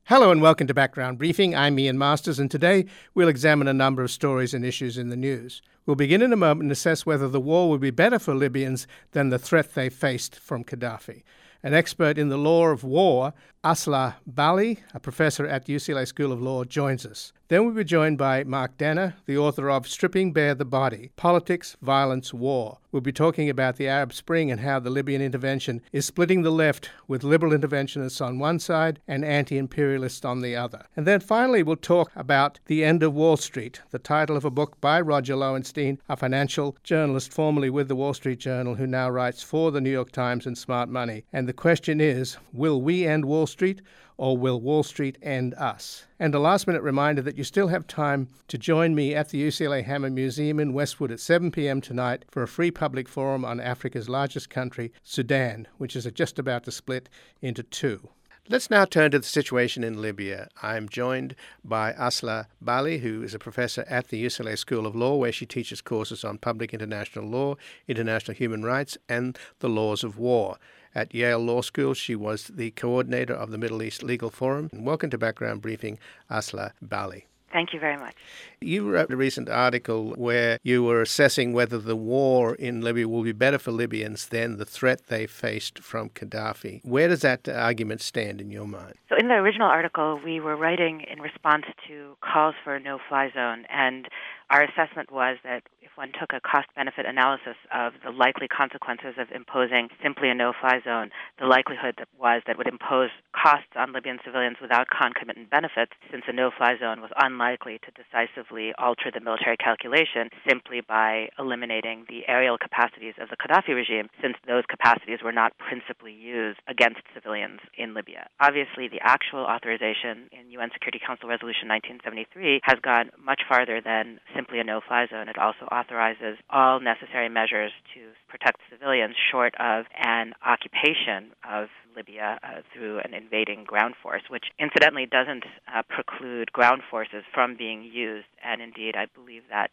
Hello and welcome to Background Briefing. I'm Ian Masters, and today we'll examine a number of stories and issues in the news. We'll begin in a moment and assess whether the war would be better for Libyans than the threat they faced from Gaddafi. An expert in the law of war, Asla Bali, a professor at the UCLA School of Law, joins us. Then we'll be joined by Mark Danner, the author of Stripping Bare the Body, Politics, Violence, War. We'll be talking about the Arab Spring and how the Libyan intervention is splitting the left with liberal interventionists on one side and anti-imperialists on the other. And then finally we'll talk about The End of Wall Street, the title of a book by Roger Lowenstein, a financial journalist formerly with the Wall Street Journal who now writes for the New York Times and Smart Money. And the question is, will we end Wall Street, or will Wall Street end us? And a last-minute reminder that you still have time to join me at the UCLA Hammer Museum in Westwood at 7 p.m. tonight for a free public forum on Africa's largest country, Sudan, which is just about to split into two. Let's now turn to the situation in Libya. I'm joined by Asla Bali, who is a professor at the UCLA School of Law, where she teaches courses on public international law, international human rights, and the laws of war. At Yale Law School, she was the coordinator of the Middle East Legal Forum. Welcome to Background Briefing, Asla Bali. Thank you very much. You wrote a recent article where you were assessing whether the war in Libya will be better for Libyans than the threat they faced from Gaddafi. Where does that argument stand in your mind? So in the original article, we were writing in response to calls for a no-fly zone, and our assessment was that if one took a cost-benefit analysis of the likely consequences of imposing simply a no-fly zone, the likelihood was that would impose costs on Libyan civilians without concomitant benefits, since a no-fly zone was unlikely to decisively alter the military calculation simply by eliminating the aerial capacities of the Gaddafi regime, since those capacities were not principally used against civilians in Libya. Obviously, the actual authorization in UN Security Council Resolution 1973 has gone much farther than simply a no-fly zone. It also authorizes all necessary measures to protect civilians short of an occupation of Libya through an invading ground force, which incidentally doesn't preclude ground forces from being used. And indeed, I believe that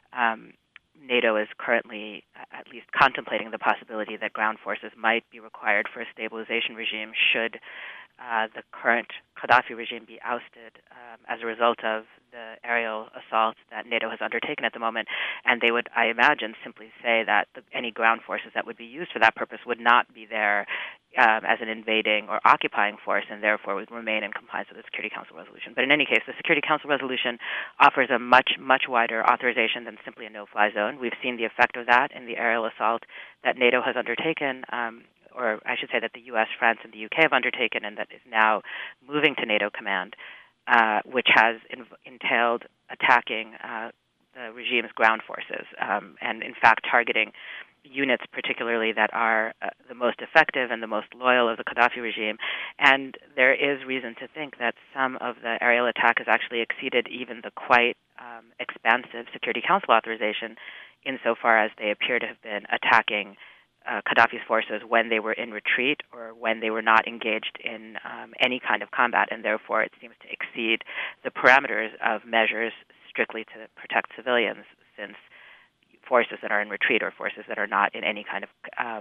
NATO is currently at least contemplating the possibility that ground forces might be required for a stabilization regime should the current Gaddafi regime be ousted as a result of the aerial assault that NATO has undertaken at the moment. And they would, I imagine, simply say that any ground forces that would be used for that purpose would not be there as an invading or occupying force, and therefore would remain in compliance with the Security Council resolution. But in any case, the Security Council resolution offers a much, much wider authorization than simply a no-fly zone. We've seen the effect of that in the aerial assault that NATO has undertaken, or I should say that the U.S., France, and the UK have undertaken, and that is now moving to NATO command, which has entailed attacking the regime's ground forces, and in fact targeting units particularly that are the most effective and the most loyal of the Gaddafi regime. And there is reason to think that some of the aerial attack has actually exceeded even the quite expansive Security Council authorization, insofar as they appear to have been attacking Gaddafi's forces when they were in retreat or when they were not engaged in any kind of combat, and therefore it seems to exceed the parameters of measures strictly to protect civilians, since forces that are in retreat or forces that are not in any kind of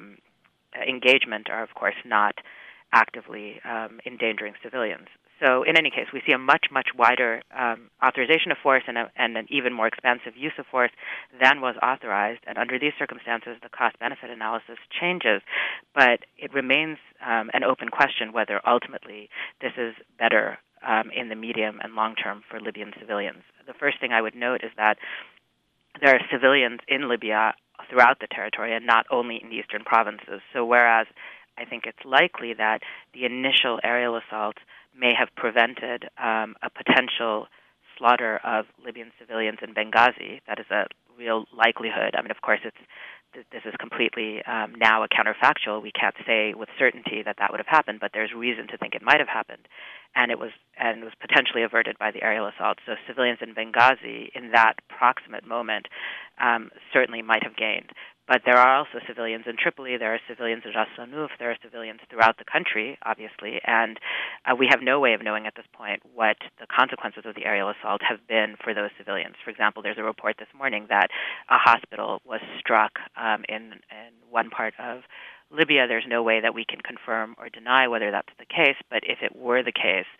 engagement are, of course, not actively endangering civilians. So in any case, we see a much, much wider authorization of force and an even more expansive use of force than was authorized. And under these circumstances, the cost-benefit analysis changes. But it remains an open question whether ultimately this is better in the medium and long term for Libyan civilians. The first thing I would note is that there are civilians in Libya throughout the territory and not only in the eastern provinces. So whereas I think it's likely that the initial aerial assault may have prevented a potential slaughter of Libyan civilians in Benghazi, that is a real likelihood. I mean, of course, this is completely now a counterfactual. We can't say with certainty that would have happened, but there's reason to think it might have happened, and it was potentially averted by the aerial assault. So civilians in Benghazi, in that proximate moment, certainly might have gained. But there are also civilians in Tripoli, there are civilians in Ras Lanuf, there are civilians throughout the country, obviously, and we have no way of knowing at this point what the consequences of the aerial assault have been for those civilians. For example, there's a report this morning that a hospital was struck in one part of Libya. There's no way that we can confirm or deny whether that's the case, but if it were the case,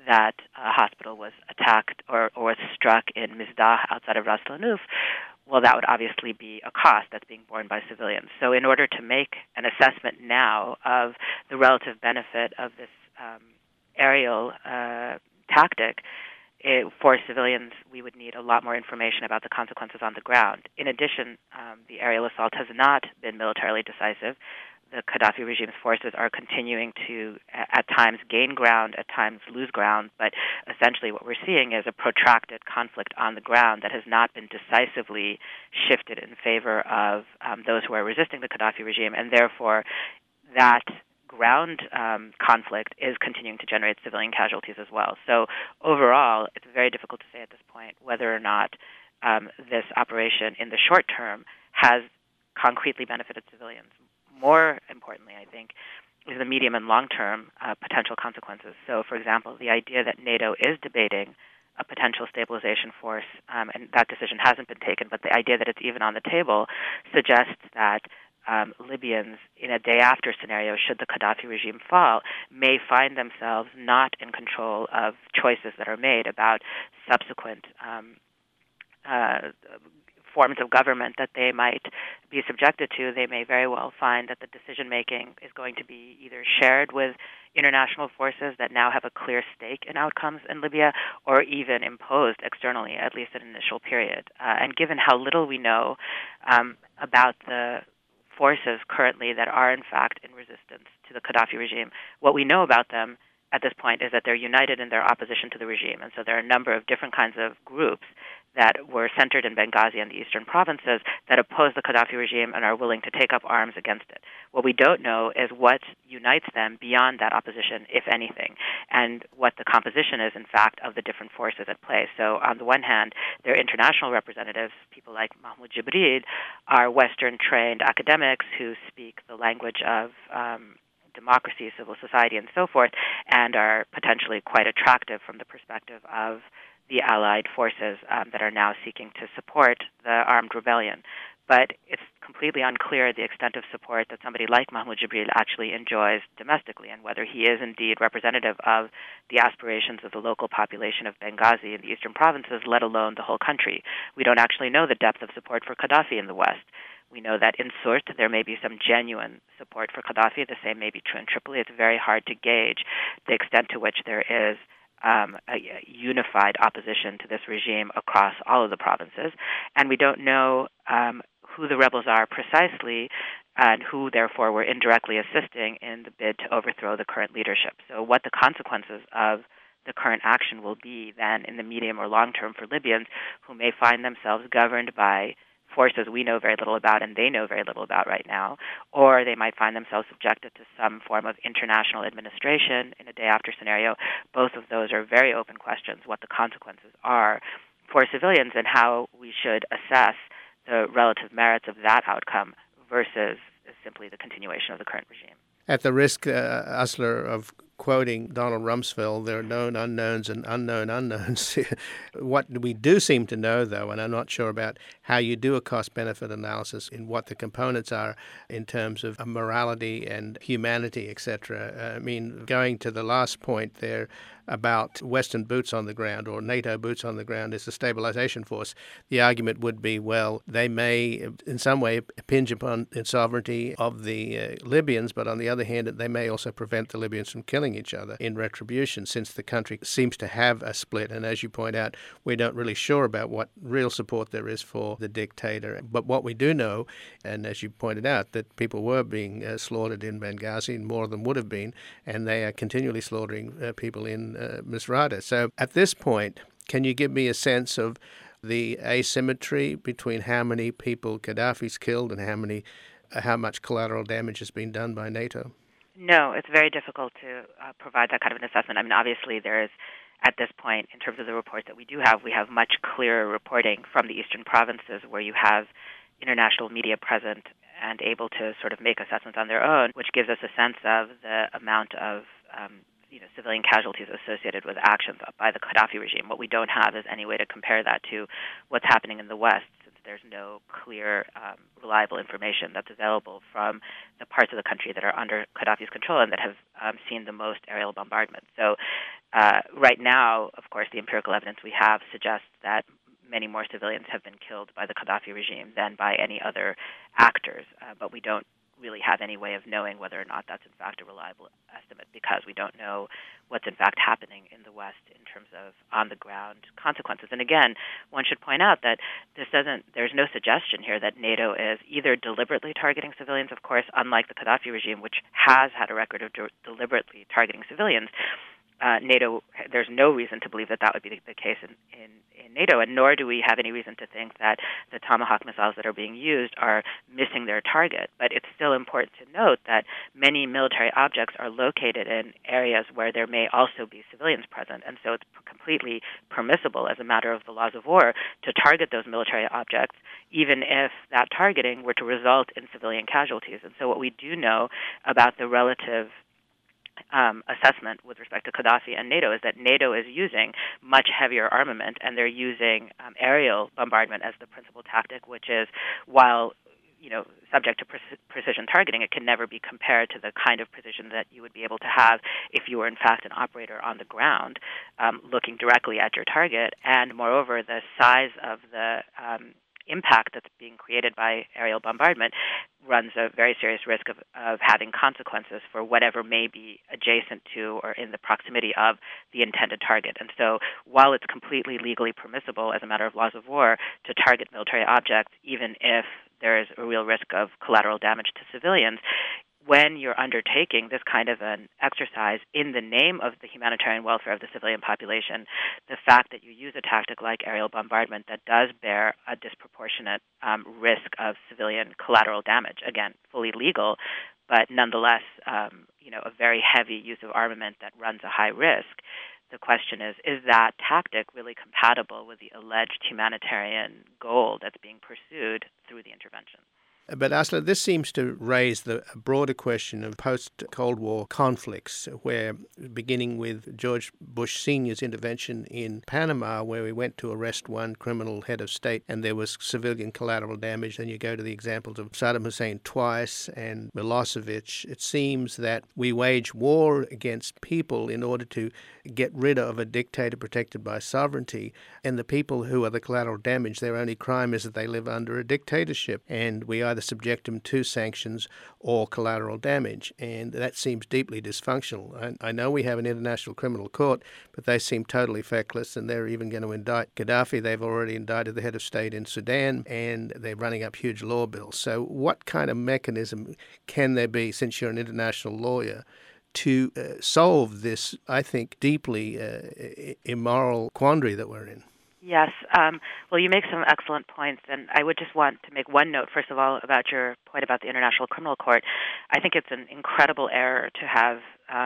that a hospital was attacked or was struck in Mizdah outside of Ras Lanuf, well, that would obviously be a cost that's being borne by civilians. So in order to make an assessment now of the relative benefit of this aerial tactic, for civilians, we would need a lot more information about the consequences on the ground. In addition, the aerial assault has not been militarily decisive. The Gaddafi regime's forces are continuing to, at times, gain ground, at times lose ground, but essentially what we're seeing is a protracted conflict on the ground that has not been decisively shifted in favor of those who are resisting the Gaddafi regime, and therefore that ground conflict is continuing to generate civilian casualties as well. So overall, it's very difficult to say at this point whether or not this operation in the short term has concretely benefited civilians. More importantly, I think, is the medium and long-term potential consequences. So, for example, the idea that NATO is debating a potential stabilization force, and that decision hasn't been taken, but the idea that it's even on the table suggests that Libyans, in a day-after scenario, should the Gaddafi regime fall, may find themselves not in control of choices that are made about subsequent forms of government that they might be subjected to. They may very well find that the decision-making is going to be either shared with international forces that now have a clear stake in outcomes in Libya, or even imposed externally, at least at an initial period. And given how little we know about the forces currently that are, in fact, in resistance to the Gaddafi regime, what we know about them at this point is that they're united in their opposition to the regime. And so there are a number of different kinds of groups that were centered in Benghazi and the eastern provinces that oppose the Gaddafi regime and are willing to take up arms against it. What we don't know is what unites them beyond that opposition, if anything, and what the composition is, in fact, of the different forces at play. So on the one hand, their international representatives, people like Mahmoud Jibril, are Western-trained academics who speak the language of democracy, civil society, and so forth, and are potentially quite attractive from the perspective of the allied forces that are now seeking to support the armed rebellion. But it's completely unclear the extent of support that somebody like Mahmoud Jibril actually enjoys domestically, and whether he is indeed representative of the aspirations of the local population of Benghazi and the eastern provinces, let alone the whole country. We don't actually know the depth of support for Gaddafi in the West. We know that in Sirte there may be some genuine support for Gaddafi. The same may be true in Tripoli. It's very hard to gauge the extent to which there is a unified opposition to this regime across all of the provinces. And we don't know who the rebels are precisely and who, therefore, were indirectly assisting in the bid to overthrow the current leadership. So what the consequences of the current action will be then in the medium or long term for Libyans who may find themselves governed by forces we know very little about and they know very little about right now, or they might find themselves subjected to some form of international administration in a day-after scenario. Both of those are very open questions, what the consequences are for civilians and how we should assess the relative merits of that outcome versus simply the continuation of the current regime. At the risk, Usler, of quoting Donald Rumsfeld, there are known unknowns and unknown unknowns. What we do seem to know, though, and I'm not sure about how you do a cost-benefit analysis in what the components are in terms of morality and humanity, etc. I mean, going to the last point there about Western boots on the ground or NATO boots on the ground as a stabilization force, the argument would be, well, they may in some way impinge upon the sovereignty of the Libyans, but on the other hand, they may also prevent the Libyans from killing each other in retribution, since the country seems to have a split. And as you point out, we're not really sure about what real support there is for the dictator. But what we do know, and as you pointed out, that people were being slaughtered in Benghazi, and more of them would have been, and they are continually slaughtering people in Misrata. So at this point, can you give me a sense of the asymmetry between how many people Gaddafi's killed and how much collateral damage has been done by NATO? No, it's very difficult to provide that kind of an assessment. I mean, obviously there is, at this point, in terms of the reports that we do have, we have much clearer reporting from the eastern provinces where you have international media present and able to sort of make assessments on their own, which gives us a sense of the amount of civilian casualties associated with actions by the Gaddafi regime. What we don't have is any way to compare that to what's happening in the West, since there's no clear, reliable information that's available from the parts of the country that are under Gaddafi's control and that have seen the most aerial bombardment. So right now, of course, the empirical evidence we have suggests that many more civilians have been killed by the Gaddafi regime than by any other actors, but we don't really have any way of knowing whether or not that's in fact a reliable estimate because we don't know what's in fact happening in the West in terms of on-the-ground consequences. And again, one should point out that there's no suggestion here that NATO is either deliberately targeting civilians, of course, unlike the Gaddafi regime, which has had a record of deliberately targeting civilians. NATO, there's no reason to believe that that would be the case in NATO, and nor do we have any reason to think that the Tomahawk missiles that are being used are missing their target. But it's still important to note that many military objects are located in areas where there may also be civilians present, and so it's completely permissible as a matter of the laws of war to target those military objects, even if that targeting were to result in civilian casualties. And so what we do know about the relative assessment with respect to Gaddafi and NATO is that NATO is using much heavier armament, and they're using aerial bombardment as the principal tactic, which is, while subject to precision targeting, it can never be compared to the kind of precision that you would be able to have if you were in fact an operator on the ground looking directly at your target. And moreover, the size of the impact that's being created by aerial bombardment runs a very serious risk of having consequences for whatever may be adjacent to or in the proximity of the intended target. And so while it's completely legally permissible as a matter of laws of war to target military objects, even if there is a real risk of collateral damage to civilians, when you're undertaking this kind of an exercise in the name of the humanitarian welfare of the civilian population, the fact that you use a tactic like aerial bombardment that does bear a disproportionate risk of civilian collateral damage, again, fully legal, but nonetheless, a very heavy use of armament that runs a high risk. The question is that tactic really compatible with the alleged humanitarian goal that's being pursued through the intervention? But Asla, this seems to raise the broader question of post-Cold War conflicts, where beginning with George Bush Sr.'s intervention in Panama, where we went to arrest one criminal head of state and there was civilian collateral damage, then you go to the examples of Saddam Hussein twice and Milosevic. It seems that we wage war against people in order to get rid of a dictator protected by sovereignty, and the people who are the collateral damage, their only crime is that they live under a dictatorship, and we either subject them to sanctions or collateral damage, and that seems deeply dysfunctional. I know we have an international criminal court, but they seem totally feckless, and they're even going to indict Gaddafi. They've already indicted the head of state in Sudan, and they're running up huge law bills. So what kind of mechanism can there be, since you're an international lawyer, to solve this, I think, deeply immoral quandary that we're in? Yes. Well, you make some excellent points, and I would just want to make one note, first of all, about your point about the International Criminal Court. I think it's an incredible error to have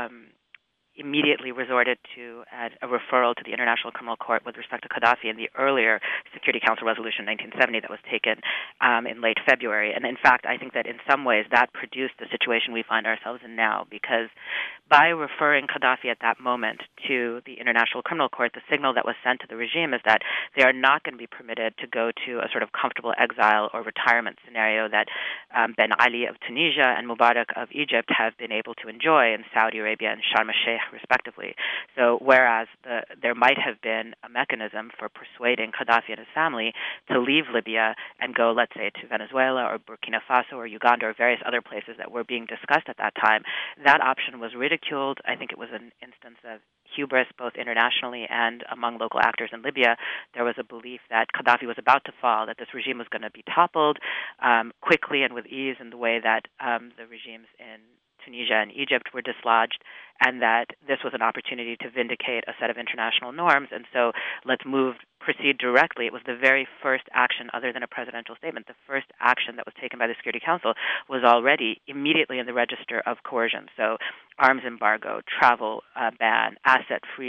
immediately resorted to a referral to the International Criminal Court with respect to Gaddafi in the earlier Security Council Resolution 1970 that was taken in late February. And in fact, I think that in some ways that produced the situation we find ourselves in now, because by referring Gaddafi at that moment to the International Criminal Court, the signal that was sent to the regime is that they are not going to be permitted to go to a sort of comfortable exile or retirement scenario that Ben Ali of Tunisia and Mubarak of Egypt have been able to enjoy in Saudi Arabia and Sharm el-Sheikh, respectively. So whereas there might have been a mechanism for persuading Gaddafi and his family to leave Libya and go, let's say, to Venezuela or Burkina Faso or Uganda or various other places that were being discussed at that time, that option was ridiculed. I think it was an instance of hubris both internationally and among local actors in Libya. There was a belief that Gaddafi was about to fall, that this regime was going to be toppled quickly and with ease in the way that the regimes in Tunisia and Egypt were dislodged, and that this was an opportunity to vindicate a set of international norms, and so let's proceed directly. It was the very first action, other than a presidential statement, the first action that was taken by the Security Council was already immediately in the register of coercion. So arms embargo, travel ban, asset freeze,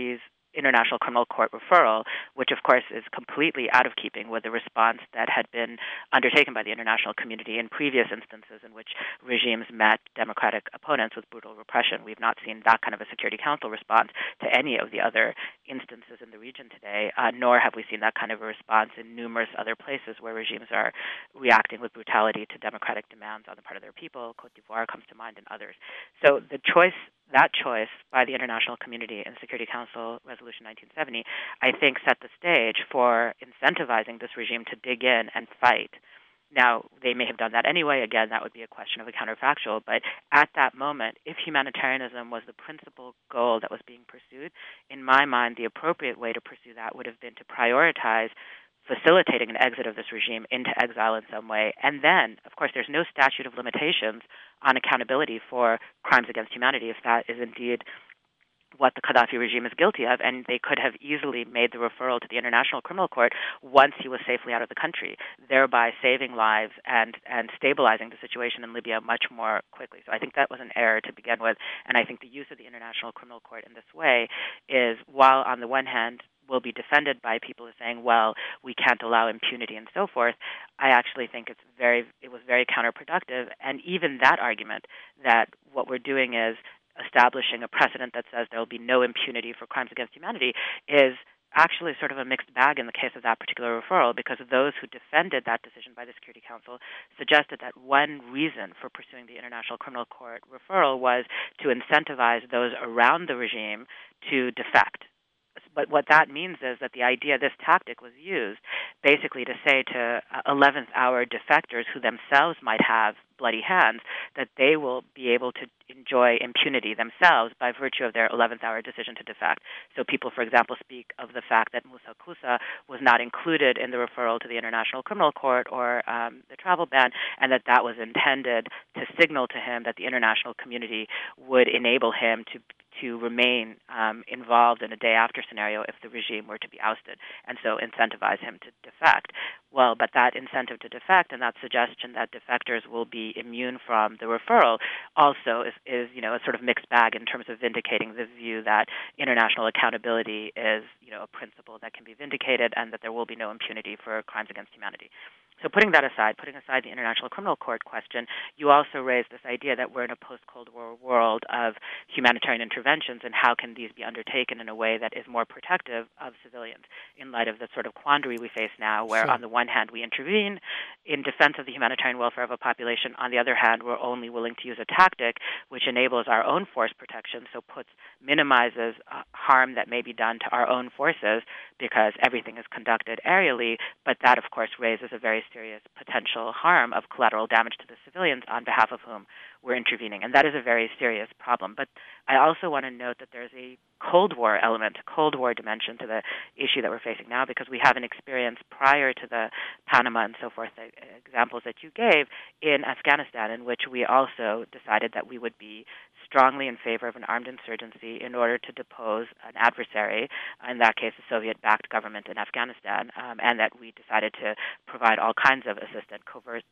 International Criminal Court referral, which of course is completely out of keeping with the response that had been undertaken by the international community in previous instances in which regimes met democratic opponents with brutal repression. We've not seen that kind of a Security Council response to any of the other instances in the region today, nor have we seen that kind of a response in numerous other places where regimes are reacting with brutality to democratic demands on the part of their people. Cote d'Ivoire comes to mind and others. So that choice by the international community in Security Council Resolution 1970, I think set the stage for incentivizing this regime to dig in and fight. Now, they may have done that anyway. Again, that would be a question of a counterfactual. But at that moment, if humanitarianism was the principal goal that was being pursued, in my mind, the appropriate way to pursue that would have been to prioritize facilitating an exit of this regime into exile in some way. And then, of course, there's no statute of limitations on accountability for crimes against humanity if that is indeed what the Gaddafi regime is guilty of, and they could have easily made the referral to the International Criminal Court once he was safely out of the country, thereby saving lives and stabilizing the situation in Libya much more quickly. So I think that was an error to begin with, and I think the use of the International Criminal Court in this way is, while on the one hand will be defended by people who are saying, well, we can't allow impunity and so forth, I actually think it was very counterproductive, and even that argument that what we're doing is establishing a precedent that says there will be no impunity for crimes against humanity is actually sort of a mixed bag in the case of that particular referral, because those who defended that decision by the Security Council suggested that one reason for pursuing the International Criminal Court referral was to incentivize those around the regime to defect. But what that means is that the idea, this tactic was used basically to say to 11th hour defectors who themselves might have bloody hands that they will be able to enjoy impunity themselves by virtue of their 11th hour decision to defect. So people, for example, speak of the fact that Moussa Koussa was not included in the referral to the International Criminal Court or the travel ban, and that was intended to signal to him that the international community would enable him to remain involved in a day after scenario if the regime were to be ousted, and so incentivize him to defect. Well, but that incentive to defect and that suggestion that defectors will be immune from the referral also is a sort of mixed bag in terms of vindicating the view that international accountability is a principle that can be vindicated and that there will be no impunity for crimes against humanity. So putting aside the International Criminal Court question, you also raised this idea that we're in a post-Cold War world of humanitarian interventions, and how can these be undertaken in a way that is more protective of civilians in light of the sort of quandary we face now, where on the one hand we intervene in defense of the humanitarian welfare of a population, on the other hand we're only willing to use a tactic which enables our own force protection, so minimizes harm that may be done to our own forces because everything is conducted aerially, but that of course raises a very serious potential harm of collateral damage to the civilians on behalf of whom we're intervening. And that is a very serious problem. But I also want to note that there's a Cold War element, Cold War dimension to the issue that we're facing now, because we have an experience prior to the Panama and so forth, the examples that you gave, in Afghanistan, in which we also decided that we would be strongly in favor of an armed insurgency in order to depose an adversary, in that case the Soviet-backed government in Afghanistan, and that we decided to provide all kinds of assistance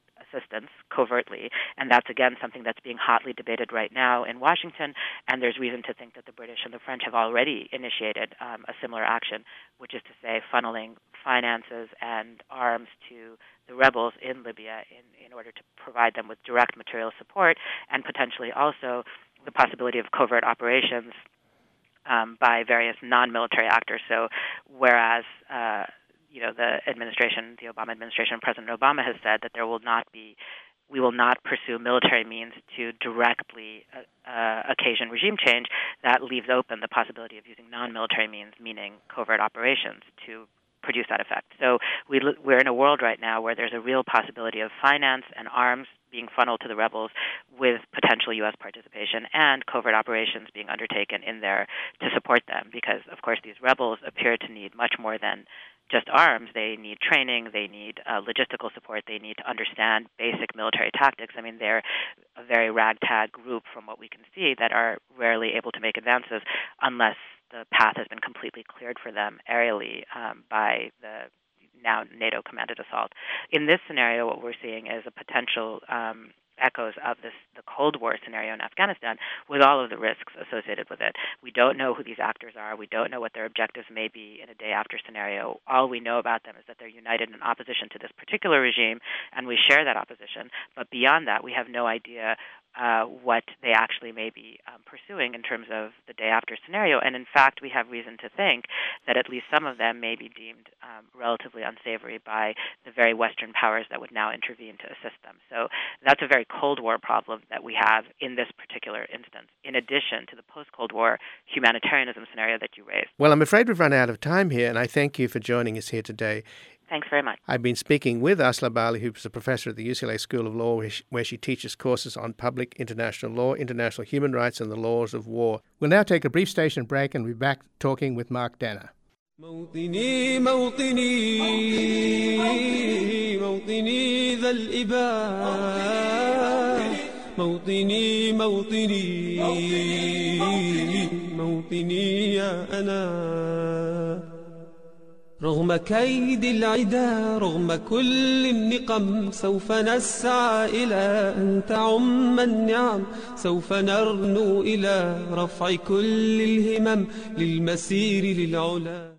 covertly. And that's, again, something that's being hotly debated right now in Washington, and there's reason to think that the British and the French have already initiated a similar action, which is to say funneling finances and arms to the rebels in Libya in order to provide them with direct material support, and potentially also the possibility of covert operations by various non-military actors. So whereas the Obama administration, President Obama has said that we will not pursue military means to directly occasion regime change, that leaves open the possibility of using non-military means, meaning covert operations, to produce that effect. So we're in a world right now where there's a real possibility of finance and arms being funneled to the rebels with potential U.S. participation, and covert operations being undertaken in there to support them, because, of course, these rebels appear to need much more than just arms. They need training, they need logistical support, they need to understand basic military tactics. I mean, they're a very ragtag group from what we can see that are rarely able to make advances unless the path has been completely cleared for them aerially by the now NATO-commanded assault. In this scenario, what we're seeing is a potential echoes of the Cold War scenario in Afghanistan, with all of the risks associated with it. We don't know who these actors are. We don't know what their objectives may be in a day-after scenario. All we know about them is that they're united in opposition to this particular regime, and we share that opposition. But beyond that, we have no idea what they actually may be pursuing in terms of the day-after scenario. And in fact, we have reason to think that at least some of them may be deemed relatively unsavory by the very Western powers that would now intervene to assist them. So that's a very Cold War problem that we have in this particular instance, in addition to the post-Cold War humanitarianism scenario that you raised. Well, I'm afraid we've run out of time here, and I thank you for joining us here today. Thanks very much. I've been speaking with Asla Bali, who's a professor at the UCLA School of Law, where she teaches courses on public international law, international human rights, and the laws of war. We'll now take a brief station break and be back talking with Mark Danner. موطني موطني موطني ذا الإباء موطني موطني موطني يا أنا رغم كيد العدا رغم كل النقم سوف نسعى إلى أن تعم النعم سوف نرنو إلى رفع كل الهمم للمسير للعلا